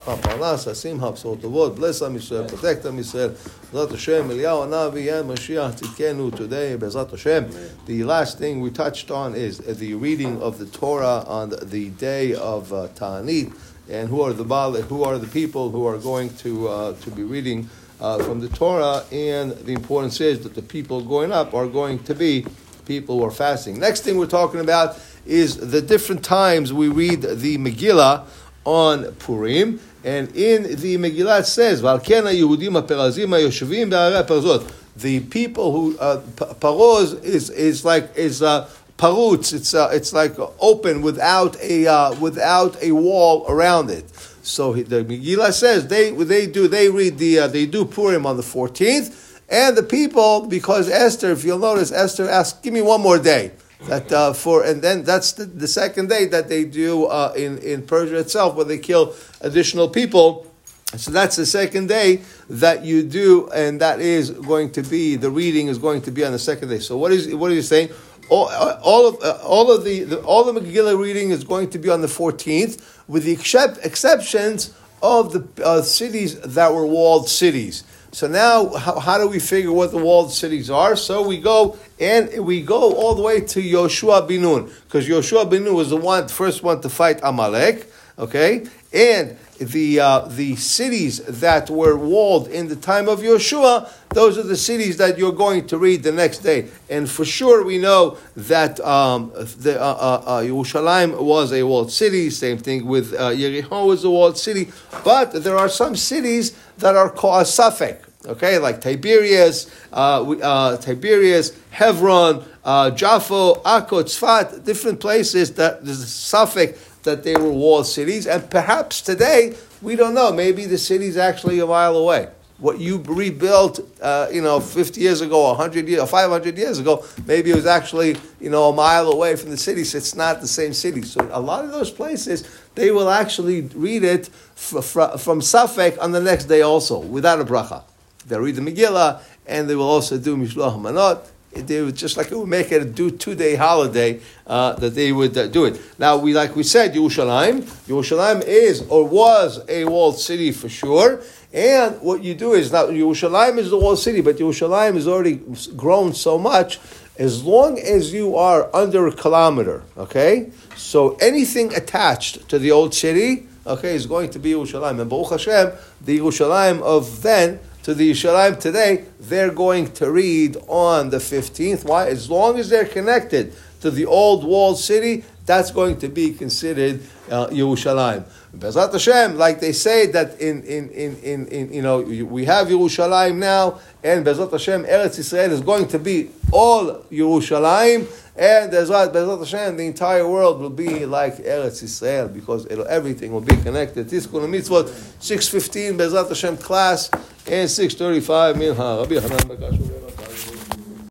Parnas, Hasim, Hapsotovot, bless Am Yisrael, protect Am Yisrael. Bezrat Hashem, Eliyahu Hanavi, and Mashiach Tzidkenu today. Bezrat Hashem. The last thing we touched on is the reading of the Torah on the day of Ta'anit, and who are the people who are going to be reading from the Torah, and the importance is that the people going up are going to be people who are fasting. Next thing we're talking about is the different times we read the Megillah on Purim. And in the Megillah it says, the people who Paroz is parutz. It's like open without a wall around it. So the Megillah says they do Purim on the 14th, and the people, because Esther, if you'll notice, Esther asked, give me one more day. And then that's the second day that they do in Persia itself, where they kill additional people. So that's the second day that you do, and that is going to be, the reading is going to be on the second day. So what are you saying? All the Megillah reading is going to be on the 14th, with the exceptions of the cities that were walled cities. So now, how do we figure what the walled cities are? So we go all the way to Yoshua bin Nun, because Yoshua bin Nun was the first one to fight Amalek. Okay, and the cities that were walled in the time of Yoshua, those are the cities that you're going to read the next day. And for sure, we know that Yerushalayim was a walled city. Same thing with Yericho was a walled city. But there are some cities that are called Safek. Okay, like Tiberias, Hebron, Jaffa, Akko, Tzfat, different places that there's a Safek that they were walled cities, and perhaps today, we don't know, maybe the city's actually a mile away. What you rebuilt, 50 years ago, 100 years, 500 years ago, maybe it was actually, a mile away from the city, so it's not the same city. So a lot of those places, they will actually read it from Safek on the next day also, without a bracha. They'll read the Megillah, and they will also do Mishloach Manot. They would just like it would make it a 2-day holiday that they would do it. Now, like we said, Yerushalayim is or was a walled city for sure. And what you do is now Yerushalayim is the walled city, but Yerushalayim has already grown so much. As long as you are under a kilometer, okay, so anything attached to the old city, okay, is going to be Yerushalayim. And Baruch Hashem, the Yerushalayim of then to the Yerushalayim today, they're going to read on the 15th. Why? As long as they're connected to the old walled city, that's going to be considered Yerushalayim. Bezrat Hashem, like they say that in we have Yerushalayim now, and Bezrat Hashem, Eretz Yisrael is going to be all Yerushalayim, and Bezrat Hashem, the entire world will be like Eretz Yisrael, because everything will be connected. Tiskun Mitzvot, 6:15 Bezrat Hashem class, and 6:35 Minha. Rabbi Hanan Bakash.